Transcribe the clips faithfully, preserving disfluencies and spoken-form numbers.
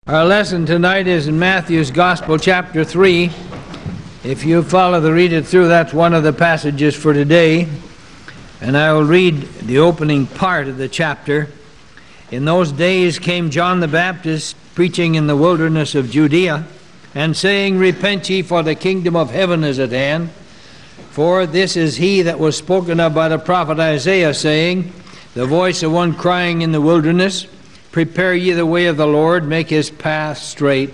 Our lesson tonight is in Matthew's Gospel, chapter three. If you follow the read it through, that's one of the passages for today. And I will read the opening part of the chapter. In those days came John the Baptist, preaching in the wilderness of Judea, and saying, Repent ye, for the kingdom of heaven is at hand. For this is he that was spoken of by the prophet Isaiah, saying, The voice of one crying in the wilderness, Prepare ye the way of the Lord, make his path straight.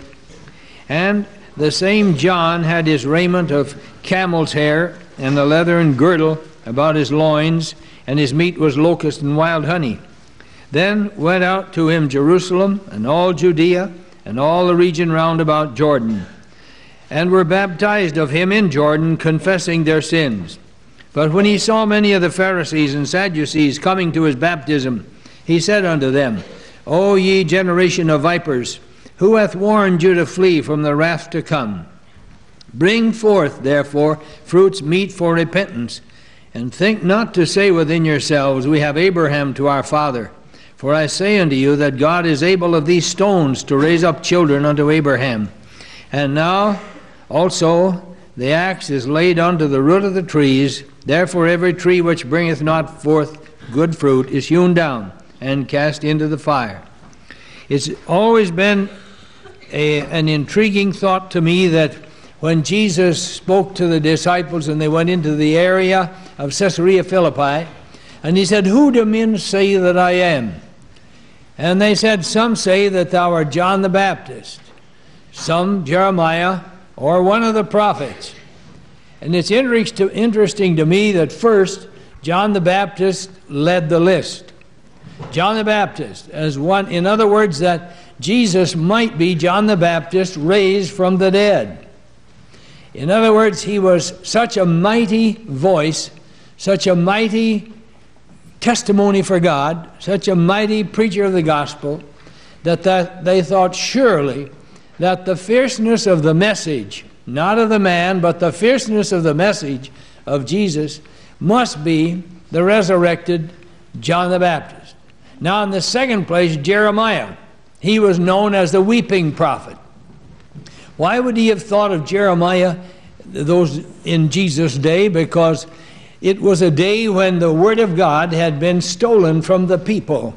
And the same John had his raiment of camel's hair, and a leathern girdle about his loins, and his meat was locust and wild honey. Then went out to him Jerusalem, and all Judea, and all the region round about Jordan, and were baptized of him in Jordan, confessing their sins. But when he saw many of the Pharisees and Sadducees coming to his baptism, he said unto them, O ye generation of vipers, who hath warned you to flee from the wrath to come? Bring forth, therefore, fruits meet for repentance, and think not to say within yourselves, We have Abraham to our father. For I say unto you that God is able of these stones to raise up children unto Abraham. And now also the axe is laid unto the root of the trees. Therefore every tree which bringeth not forth good fruit is hewn down and cast into the fire. It's always been a, an intriguing thought to me that when Jesus spoke to the disciples and they went into the area of Caesarea Philippi, and he said, Who do men say that I am? And they said, Some say that thou art John the Baptist, some Jeremiah, or one of the prophets. And it's interesting to me that first, John the Baptist led the list. John the Baptist as one, in other words, that Jesus might be John the Baptist raised from the dead. In other words, he was such a mighty voice, such a mighty testimony for God, such a mighty preacher of the gospel, that, that they thought surely that the fierceness of the message, not of the man, but the fierceness of the message of Jesus, must be the resurrected John the Baptist. Now, in the second place, Jeremiah. He was known as the weeping prophet. Why would he have thought of Jeremiah, those in Jesus' day? Because it was a day when the Word of God had been stolen from the people.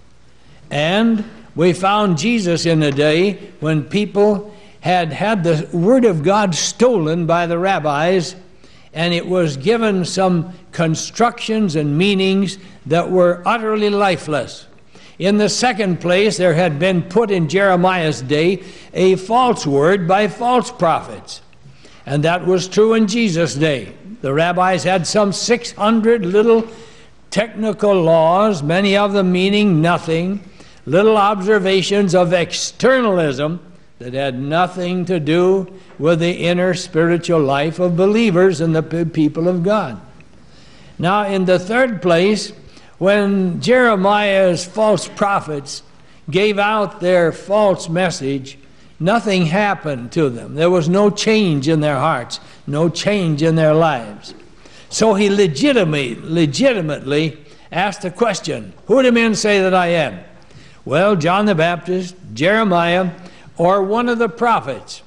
And we found Jesus in a day when people had had the Word of God stolen by the rabbis, and it was given some constructions and meanings that were utterly lifeless. In the second place, there had been put in Jeremiah's day a false word by false prophets. And that was true in Jesus' day. The rabbis had some six hundred little technical laws, many of them meaning nothing, little observations of externalism that had nothing to do with the inner spiritual life of believers and the people of God. Now, in the third place, when Jeremiah's false prophets gave out their false message, nothing happened to them. There was no change in their hearts, no change in their lives. So he legitimately, legitimately asked the question, Who do men say that I am? Well, John the Baptist, Jeremiah, or one of the prophets.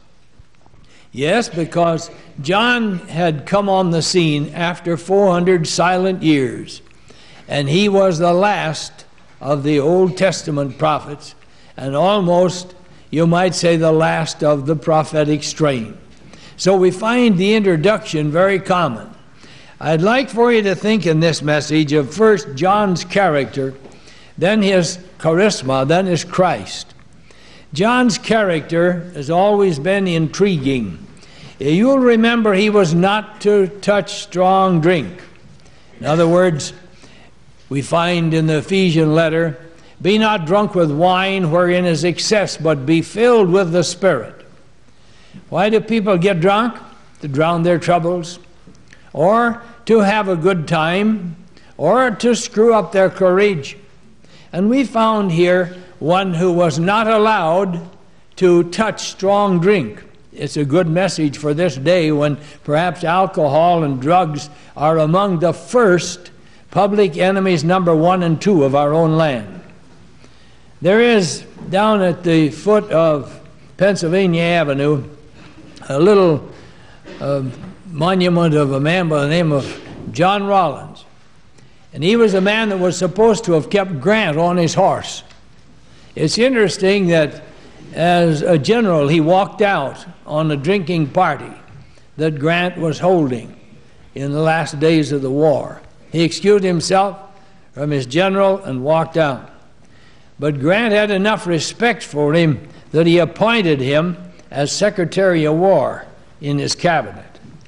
Yes, because John had come on the scene after four hundred silent years, and he was the last of the Old Testament prophets, and almost, you might say, the last of the prophetic strain. So we find the introduction very common. I'd like for you to think in this message of first John's character, then his charisma, then his Christ. John's character has always been intriguing. You'll remember he was not to touch strong drink. In other words, we find in the Ephesian letter, Be not drunk with wine wherein is excess, but be filled with the Spirit. Why do people get drunk? To drown their troubles, or to have a good time, or to screw up their courage. And we found here one who was not allowed to touch strong drink. It's a good message for this day when perhaps alcohol and drugs are among the first public enemies number one and two of our own land. There is, down at the foot of Pennsylvania Avenue, a little uh, monument of a man by the name of John Rollins. And he was a man that was supposed to have kept Grant on his horse. It's interesting that as a general, he walked out on a drinking party that Grant was holding in the last days of the war. He excused himself from his general and walked out. But Grant had enough respect for him that he appointed him as Secretary of War in his cabinet.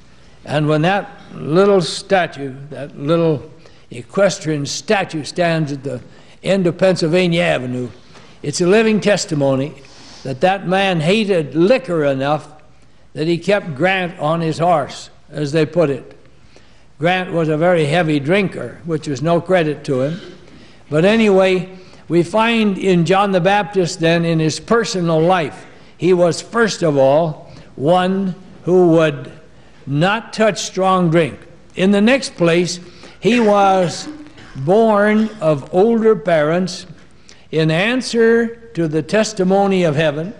And when that little statue, that little equestrian statue stands at the end of Pennsylvania Avenue, it's a living testimony that that man hated liquor enough that he kept Grant on his horse, as they put it. Grant was a very heavy drinker, which was no credit to him. But anyway, we find in John the Baptist then, in his personal life, he was first of all one who would not touch strong drink. In the next place, he was born of older parents in answer to the testimony of heaven.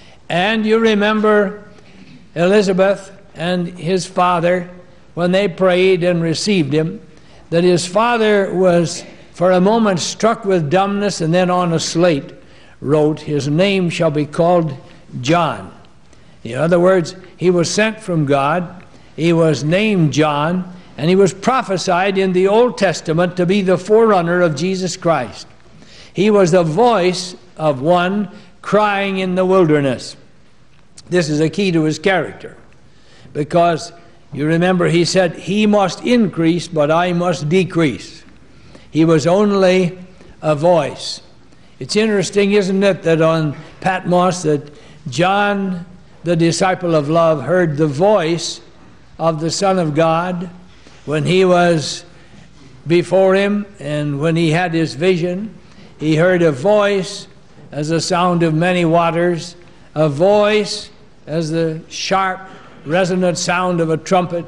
And you remember Elizabeth and his father, when they prayed and received him, that his father was for a moment struck with dumbness, and then on a slate wrote, "His name shall be called John." In other words, he was sent from God, he was named John, and he was prophesied in the Old Testament to be the forerunner of Jesus Christ. He was the voice of one crying in the wilderness. This is a key to his character, because you remember he said, "He must increase, but I must decrease." He was only a voice. It's interesting, isn't it, that on Patmos that John, the disciple of love, heard the voice of the Son of God when he was before him, and when he had his vision, he heard a voice as the sound of many waters, a voice as the sharp, resonant sound of a trumpet.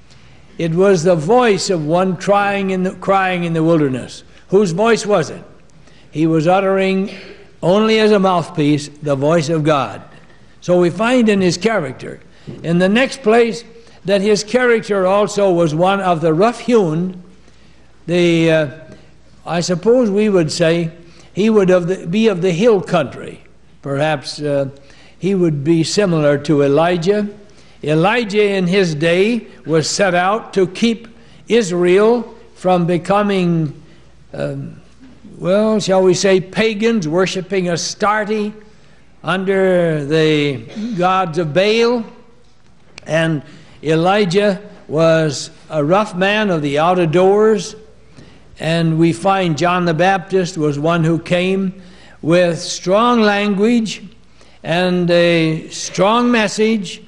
It was the voice of one crying in the, crying in the wilderness. Whose voice was it? He was uttering, only as a mouthpiece, the voice of God. So we find in his character, in the next place, that his character also was one of the rough-hewn, the, uh, I suppose we would say, he would of the, be of the hill country. Perhaps uh, he would be similar to Elijah. Elijah in his day was set out to keep Israel from becoming, um, well, shall we say, pagans, worshiping Astarte under the gods of Baal. And Elijah was a rough man of the out of doors. And we find John the Baptist was one who came with strong language and a strong message.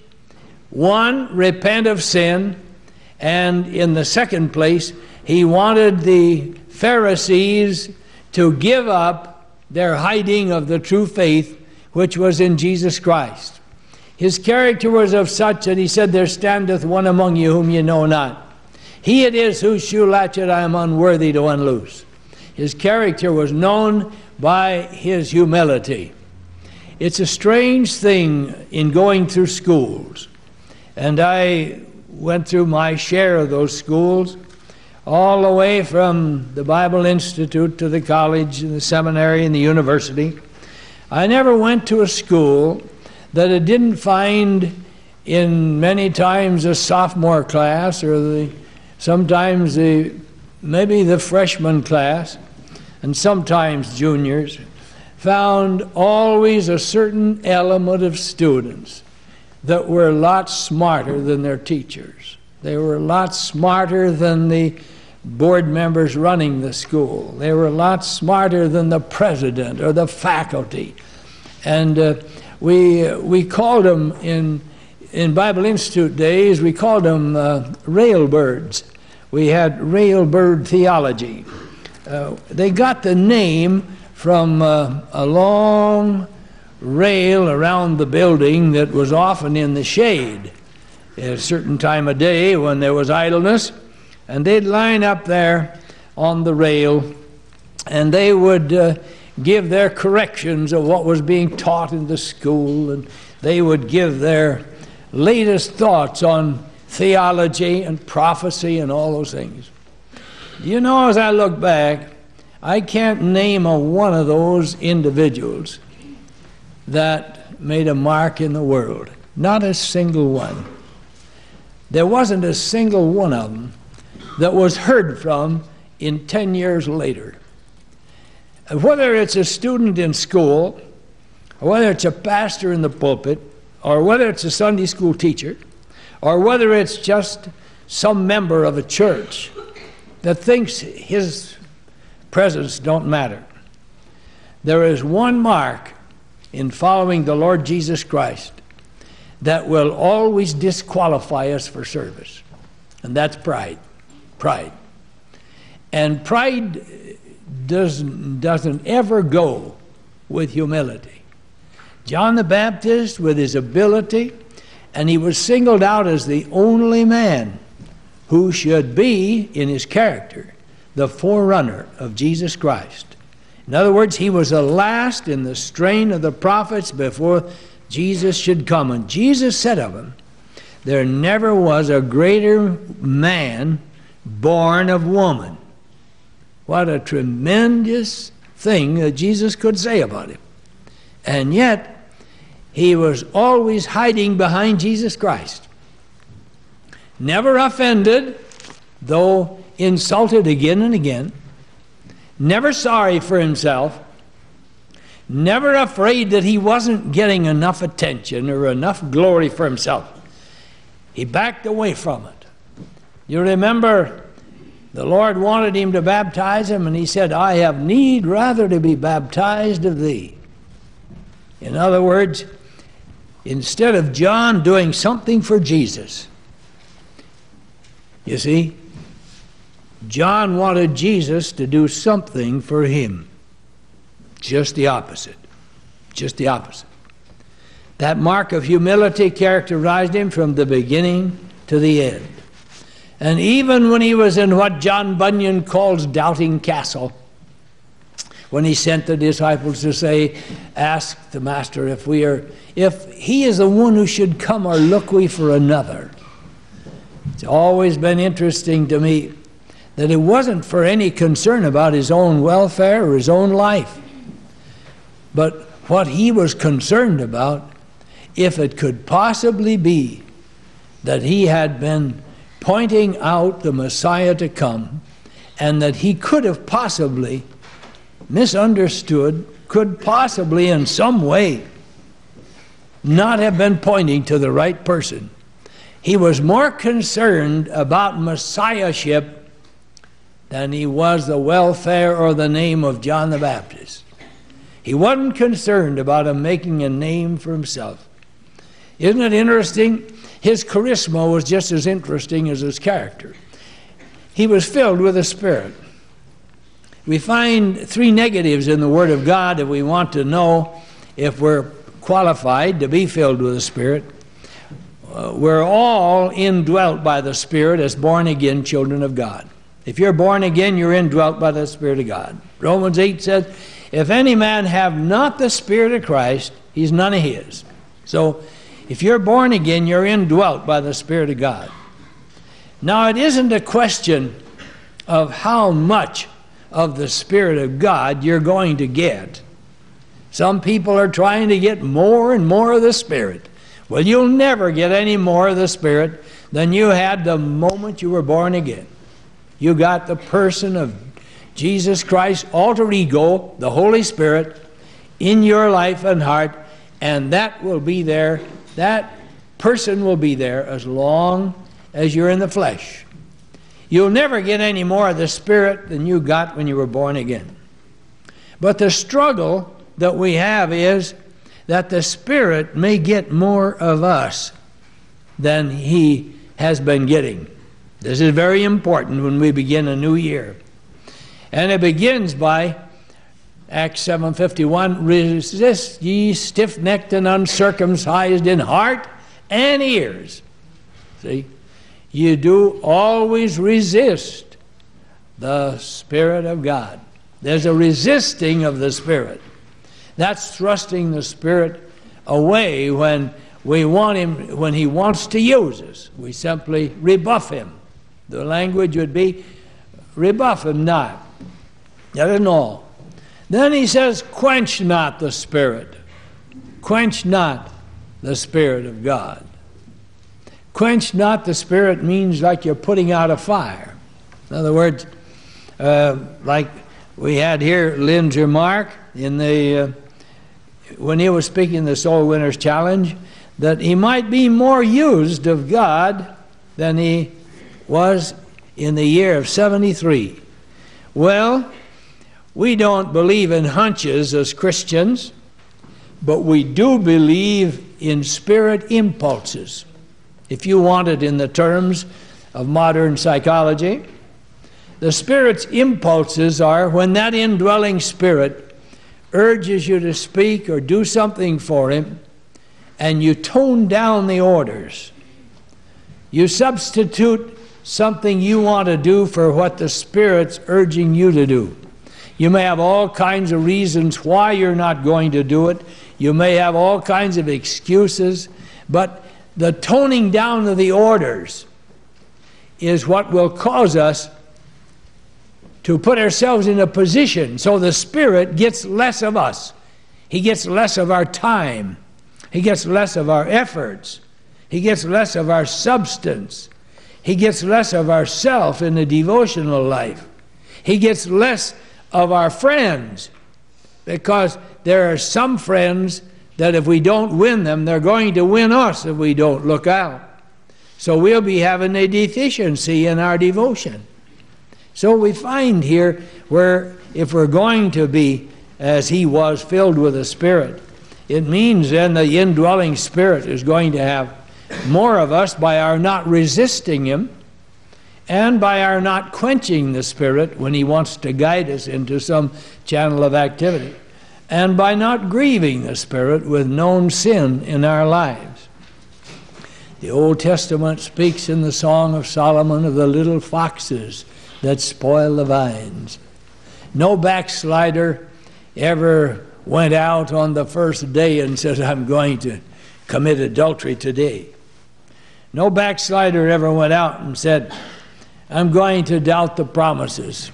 One, repent of sin, and in the second place, he wanted the Pharisees to give up their hiding of the true faith, which was in Jesus Christ. His character was of such that he said, "There standeth one among you whom ye know not. He it is whose shoe latchet I am unworthy to unloose." His character was known by his humility. It's a strange thing in going through schools. And I went through my share of those schools, all the way from the Bible Institute to the college and the seminary and the university. I never went to a school that it didn't find in many times a sophomore class, or the sometimes the maybe the freshman class, and sometimes juniors, found always a certain element of students that were a lot smarter than their teachers. They were a lot smarter than the board members running the school. They were a lot smarter than the president or the faculty. And uh, we we called them, in in Bible Institute days, we called them uh, railbirds. We had railbird theology. Uh, they got the name from uh, a long rail around the building that was often in the shade at a certain time of day when there was idleness, and they'd line up there on the rail, and they would uh, give their corrections of what was being taught in the school, and they would give their latest thoughts on theology and prophecy and all those things. You know, as I look back, I can't name a one of those individuals that made a mark in the world. Not a single one. There wasn't a single one of them that was heard from in ten years later. Whether it's a student in school, or whether it's a pastor in the pulpit, or whether it's a Sunday school teacher, or whether it's just some member of a church that thinks his presence don't matter. There is one mark in following the Lord Jesus Christ that will always disqualify us for service, and that's pride. Pride. And pride doesn't, doesn't ever go with humility. John the Baptist, with his ability, and he was singled out as the only man who should be, in his character, the forerunner of Jesus Christ. In other words, he was the last in the strain of the prophets before Jesus should come. And Jesus said of him, there never was a greater man born of woman. What a tremendous thing that Jesus could say about him. And yet, he was always hiding behind Jesus Christ. Never offended, though insulted again and again. Never sorry for himself. Never afraid that he wasn't getting enough attention or enough glory for himself. He backed away from it. You remember, the Lord wanted him to baptize him, and he said, I have need rather to be baptized of thee. In other words, instead of John doing something for Jesus, you see, John wanted Jesus to do something for him. Just the opposite. Just the opposite. That mark of humility characterized him from the beginning to the end. And even when he was in what John Bunyan calls Doubting Castle, when he sent the disciples to say, ask the Master if we are, if he is the one who should come, or look we for another. It's always been interesting to me that it wasn't for any concern about his own welfare or his own life, but what he was concerned about, if it could possibly be that he had been pointing out the Messiah to come, and that he could have possibly misunderstood, could possibly in some way not have been pointing to the right person. He was more concerned about messiahship than he was the welfare or the name of John the Baptist. He wasn't concerned about him making a name for himself. Isn't it interesting? His charisma was just as interesting as his character. He was filled with the Spirit. We find three negatives in the Word of God if we want to know if we're qualified to be filled with the Spirit. Uh, we're all indwelt by the Spirit as born-again children of God. If you're born again, you're indwelt by the Spirit of God. Romans eight says, if any man have not the Spirit of Christ, he's none of his. So, if you're born again, you're indwelt by the Spirit of God. Now, it isn't a question of how much of the Spirit of God you're going to get. Some people are trying to get more and more of the Spirit. Well, you'll never get any more of the Spirit than you had the moment you were born again. You got the person of Jesus Christ, alter ego, the Holy Spirit, in your life and heart, and that will be there. That person will be there as long as you're in the flesh. You'll never get any more of the Spirit than you got when you were born again. But the struggle that we have is that the Spirit may get more of us than He has been getting. This is very important when we begin a new year. And it begins by Acts seven fifty-one, resist ye stiff-necked and uncircumcised in heart and ears. See, you do always resist the Spirit of God. There's a resisting of the Spirit. That's thrusting the Spirit away when we want him, when he wants to use us. We simply rebuff him. The language would be, rebuff him not. That isn't all. Then he says, quench not the Spirit. Quench not the Spirit of God. Quench not the Spirit means like you're putting out a fire. In other words, uh, like we had here Lynn's remark in the uh, when he was speaking the Soul Winners Challenge, that he might be more used of God than he was in the year of seventy-three. Well, we don't believe in hunches as Christians, but we do believe in spirit impulses. If you want it in the terms of modern psychology, the Spirit's impulses are when that indwelling Spirit urges you to speak or do something for him, and you tone down the orders. You substitute something you want to do for what the Spirit's urging you to do. You may have all kinds of reasons why you're not going to do it. You may have all kinds of excuses, but the toning down of the orders is what will cause us to put ourselves in a position so the Spirit gets less of us. He gets less of our time. He gets less of our efforts. He gets less of our substance. He gets less of ourself in the devotional life. He gets less of our friends, because there are some friends that if we don't win them, they're going to win us if we don't look out. So we'll be having a deficiency in our devotion. So we find here where if we're going to be, as he was, filled with the Spirit, it means then the indwelling Spirit is going to have more of us by our not resisting him and by our not quenching the Spirit when he wants to guide us into some channel of activity, and by not grieving the Spirit with known sin in our lives. The Old Testament speaks in the Song of Solomon of the little foxes that spoil the vines. No backslider ever went out on the first day and said, I'm going to commit adultery today. No backslider ever went out and said, I'm going to doubt the promises.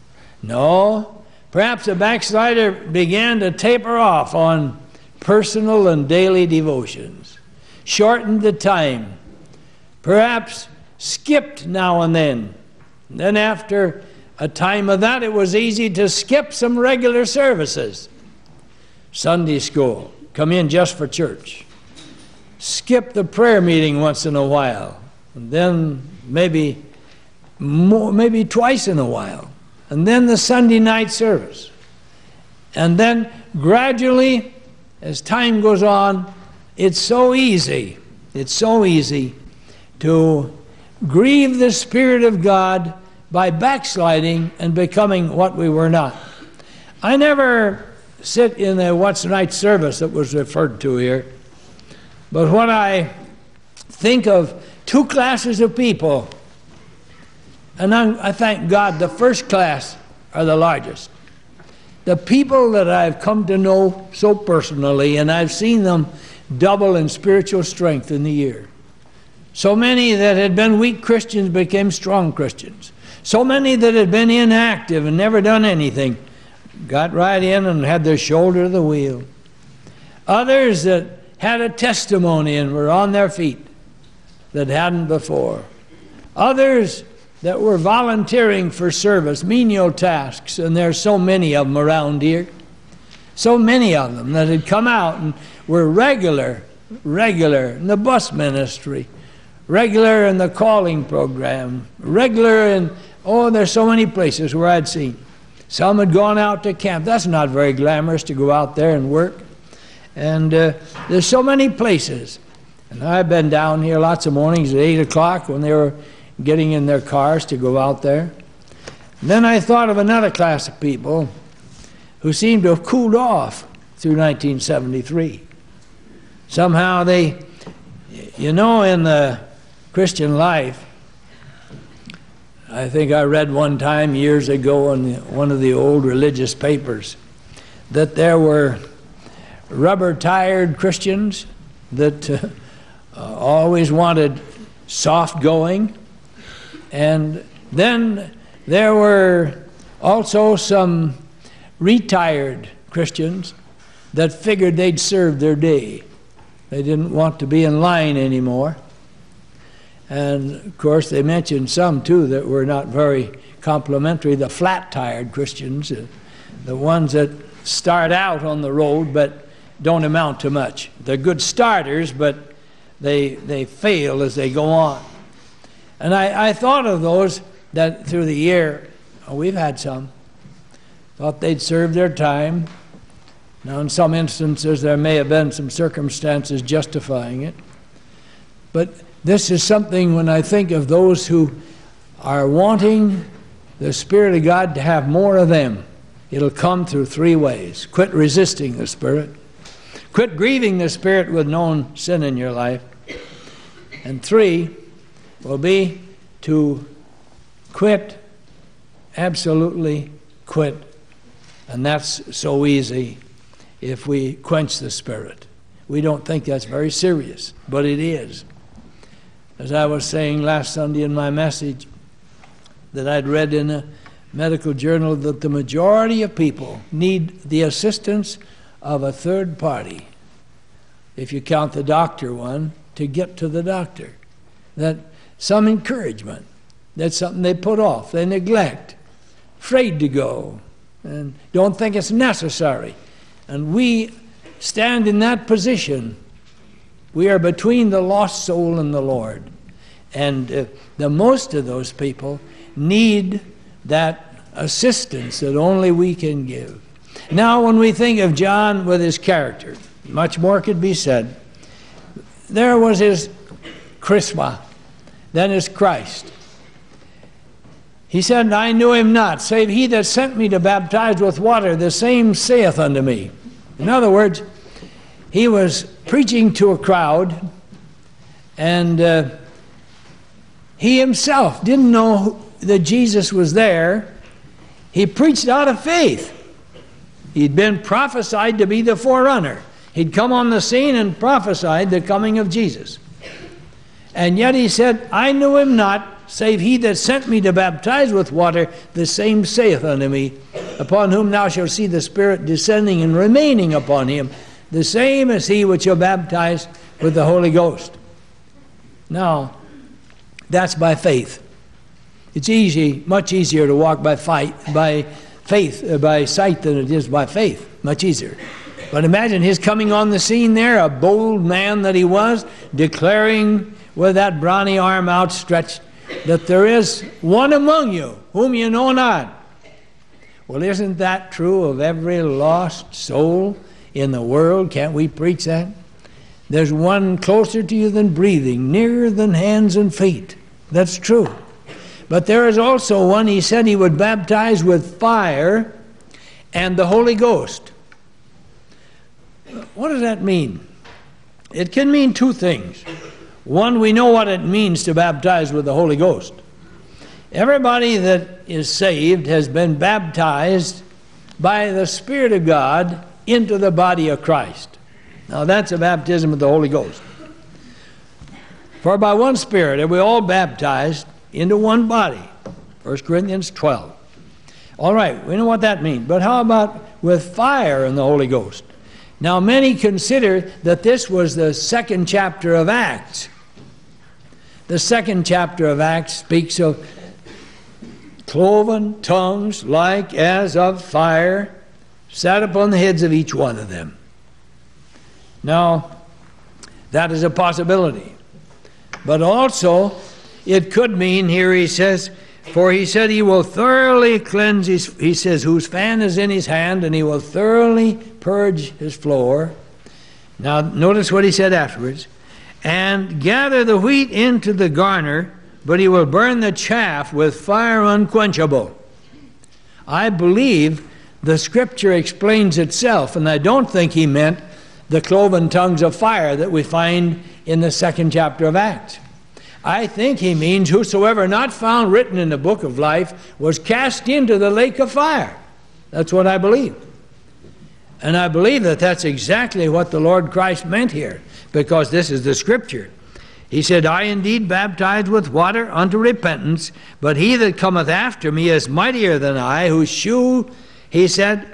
No, perhaps a backslider began to taper off on personal and daily devotions, shortened the time, perhaps skipped now and then. And then after a time of that, it was easy to skip some regular services. Sunday school, come in just for church. Skip the prayer meeting once in a while, and then maybe more, maybe twice in a while, and then the Sunday night service. And then gradually, as time goes on, it's so easy, it's so easy to grieve the Spirit of God by backsliding and becoming what we were not. I never sit in a once night service that was referred to here, but when I think of two classes of people, and I'm, I thank God the first class are the largest. The people that I've come to know so personally, and I've seen them double in spiritual strength in the year. So many that had been weak Christians became strong Christians. So many that had been inactive and never done anything got right in and had their shoulder to the wheel. Others that had a testimony and were on their feet that hadn't before. Others that were volunteering for service, menial tasks, and there's so many of them around here. So many of them that had come out and were regular, regular in the bus ministry, regular in the calling program, regular in, oh, there's so many places where I'd seen. Some had gone out to camp. That's not very glamorous to go out there and work. And uh, there's so many places. And I've been down here lots of mornings at eight o'clock when they were getting in their cars to go out there. And then I thought of another class of people who seemed to have cooled off through nineteen seventy-three. Somehow they, you know, in the Christian life, I think I read one time years ago in the, one of the old religious papers that there were rubber-tired Christians that uh, uh, always wanted soft going, and then there were also some retired Christians that figured they'd served their day. They didn't want to be in line anymore. And, of course, they mentioned some, too, that were not very complimentary, the flat-tired Christians, uh, the ones that start out on the road but don't amount to much. They're good starters, but they they fail as they go on. And I, I thought of those that through the year, oh, we've had some, thought they'd served their time. Now, in some instances, there may have been some circumstances justifying it. But this is something when I think of those who are wanting the Spirit of God to have more of them, it'll come through three ways. Quit resisting the Spirit. Quit grieving the Spirit with known sin in your life. And three will be to quit, absolutely quit. And that's so easy if we quench the Spirit. We don't think that's very serious, but it is. As I was saying last Sunday in my message, that I'd read in a medical journal that the majority of people need the assistance of a third party, if you count the doctor one, to get to the doctor. That some encouragement, that's something they put off, they neglect, afraid to go, and don't think it's necessary. And we stand in that position. We are between the lost soul and the Lord. And uh, the most of those people need that assistance that only we can give. Now, when we think of John with his character, much more could be said. There was his charisma, then his Christ. He said, I knew him not, save he that sent me to baptize with water, the same saith unto me. In other words, he was preaching to a crowd, and uh, he himself didn't know that Jesus was there. He preached out of faith. He'd been prophesied to be the forerunner. He'd come on the scene and prophesied the coming of Jesus. And yet he said, I knew him not, save he that sent me to baptize with water, the same saith unto me, upon whom thou shalt see the Spirit descending and remaining upon him, the same as he which shall baptize with the Holy Ghost. Now, that's by faith. It's easy, much easier to walk by fight, by faith, uh, by sight than it is by faith. Much easier. But imagine his coming on the scene there, a bold man that he was, declaring with that brawny arm outstretched that there is one among you whom you know not. Well, isn't that true of every lost soul in the world? Can't we preach that? There's one closer to you than breathing, nearer than hands and feet. That's true. But there is also one, he said he would baptize with fire and the Holy Ghost. What does that mean? It can mean two things. One, we know what it means to baptize with the Holy Ghost. Everybody that is saved has been baptized by the Spirit of God into the body of Christ. Now that's a baptism of the Holy Ghost. For by one Spirit are we all baptized into one body. First Corinthians twelve. All right, we know what that means. But how about with fire and the Holy Ghost? Now many consider that this was the second chapter of Acts. The second chapter of Acts speaks of cloven tongues like as of fire sat upon the heads of each one of them. Now, that is a possibility. But also, it could mean, here he says, for he said he will thoroughly cleanse his, he says, whose fan is in his hand, and he will thoroughly purge his floor. Now, notice what he said afterwards. And gather the wheat into the garner, but he will burn the chaff with fire unquenchable. I believe the Scripture explains itself, and I don't think he meant the cloven tongues of fire that we find in the second chapter of Acts. I think he means whosoever not found written in the book of life was cast into the lake of fire. That's what I believe. And I believe that that's exactly what the Lord Christ meant here, because this is the scripture. He said, I indeed baptize with water unto repentance, but he that cometh after me is mightier than I, whose shoe, he said,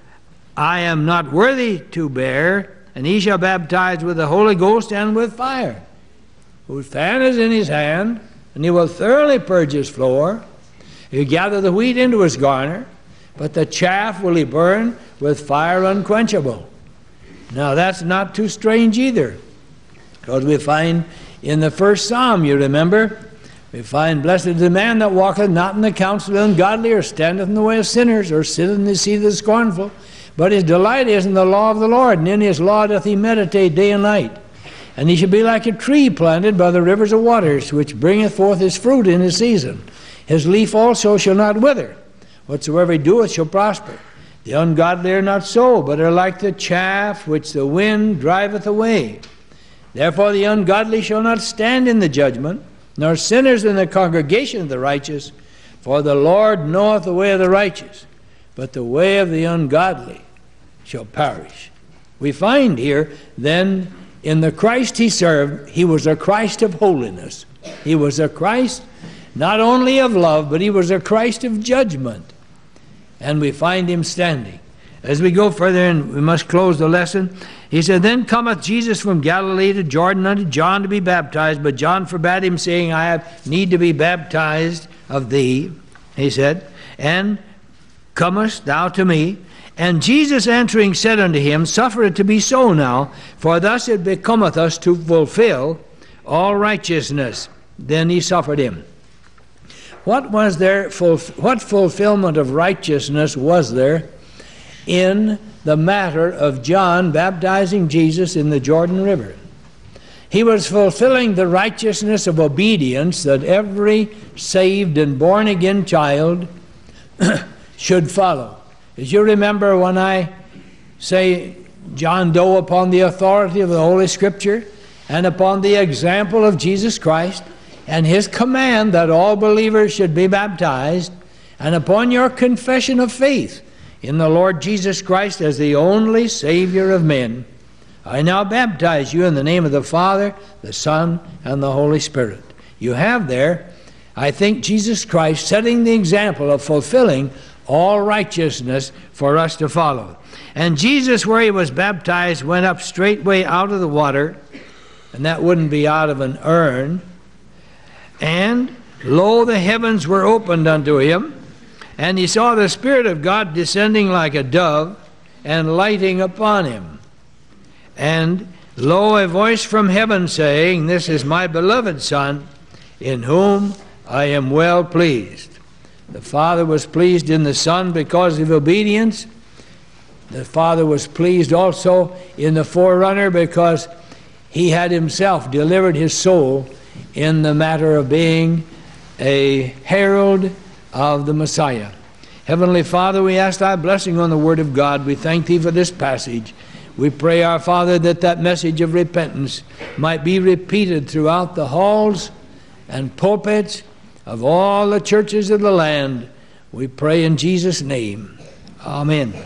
I am not worthy to bear, and he shall baptize with the Holy Ghost and with fire, whose fan is in his hand, and he will thoroughly purge his floor. He'll gather the wheat into his garner, but the chaff will he burn with fire unquenchable. Now that's not too strange either, because we find in the first psalm, you remember, we find, blessed is the man that walketh not in the counsel of the ungodly, or standeth in the way of sinners, or sitteth in the seat of the scornful. But his delight is in the law of the Lord, and in his law doth he meditate day and night. And he shall be like a tree planted by the rivers of waters, which bringeth forth his fruit in his season. His leaf also shall not wither. Whatsoever he doeth shall prosper. The ungodly are not so, but are like the chaff which the wind driveth away. Therefore the ungodly shall not stand in the judgment, nor sinners in the congregation of the righteous. For the Lord knoweth the way of the righteous, but the way of the ungodly shall perish. We find here, then, in the Christ he served, he was a Christ of holiness. He was a Christ not only of love, but he was a Christ of judgment. And we find him standing. As we go further, and we must close the lesson, he said, Then cometh Jesus from Galilee to Jordan unto John to be baptized, but John forbade him, saying, I have need to be baptized of thee, he said, and comest thou to me? And Jesus answering said unto him, Suffer it to be so now, for thus it becometh us to fulfill all righteousness. Then he suffered him. What was there? What fulfillment of righteousness was there in the matter of John baptizing Jesus in the Jordan River? He was fulfilling the righteousness of obedience that every saved and born-again child should follow. As you remember, when I say John Doe upon the authority of the Holy Scripture and upon the example of Jesus Christ and his command that all believers should be baptized, and upon your confession of faith in the Lord Jesus Christ as the only Savior of men, I now baptize you in the name of the Father, the Son, and the Holy Spirit. You have there, I think, Jesus Christ setting the example of fulfilling all righteousness for us to follow. And Jesus, where he was baptized, went up straightway out of the water, and that wouldn't be out of an urn. And lo, the heavens were opened unto him, and he saw the Spirit of God descending like a dove and lighting upon him. And lo, a voice from heaven saying, This is my beloved Son, in whom I am well pleased. The Father was pleased in the Son because of obedience. The Father was pleased also in the forerunner because he had himself delivered his soul in the matter of being a herald of the Messiah. Heavenly Father, we ask thy blessing on the Word of God. We thank thee for this passage. We pray, our Father, that that message of repentance might be repeated throughout the halls and pulpits of all the churches of the land. We pray in Jesus' name. Amen.